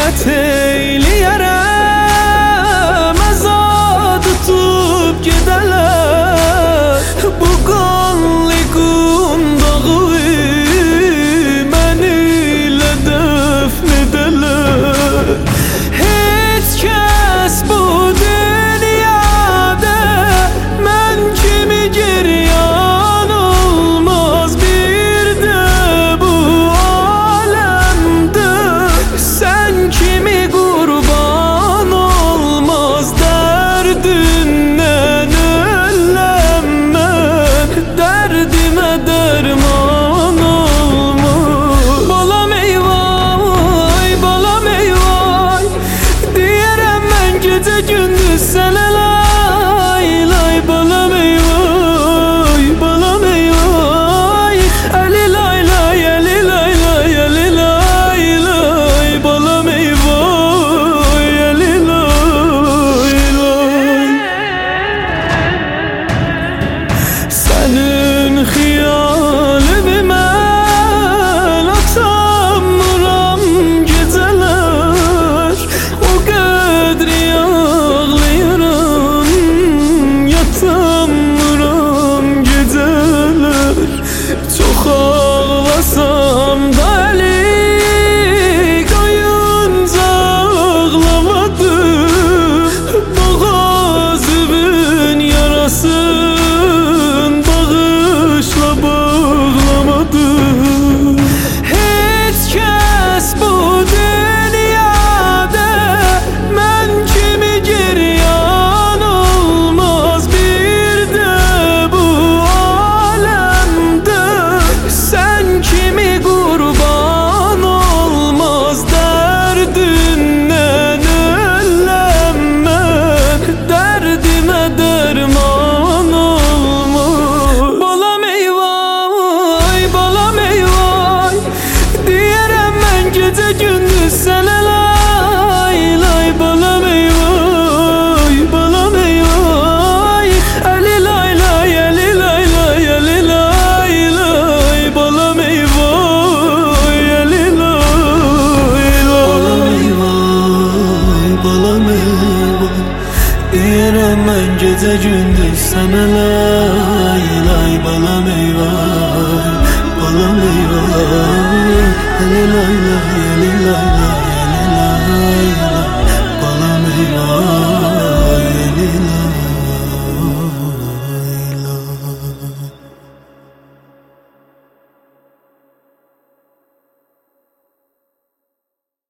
Hürmet eyleyerem azad tutup gideler. Bu qanlı qundağı mən ilə dəfn edələr. Heç kəs bu dünyada mən kimi giryan olmaz. Bir də bu aləmdə sən kimi qurban olmaz. Dərdindən öləm mən, dərdimə dərman olmaz. Balam eyvay, balam eyvay, deyərəm mən gecə gündüz sənə lay lay. Balam eyvay, balam eyvay, əli lay lay, əli lay lay, əli lay lay. Balam eyvay, əli lay lay. Sənin xiyalını mən atamıram gecələr. O qədri ağlayıram, yatamıram gecələr. Çox ağlasam da əli qoyunca ağlamadım. Boğazımın yarasın bağışla bağlamadım. Heç kəs bu dünyada mən kimi giryan olmaz. Bir də bu aləmdə sən kimi qurban olmaz. Dərdindən öləm mən, dərdimə dərman olmaz. Balam eyvay, balam eyvay, deyərəm mən gecə gündüz sənə lay lay. Balam eyvay, balam eyvay, əli lay lay, əli lay lay, əli lay lay. Balam eyvay, əli lay lay. Balam eyvay, deyərəm mən gecə gündüz sənə lay lay. Balam eyvay, balam eyvay, əli lay lay, əli lay lay.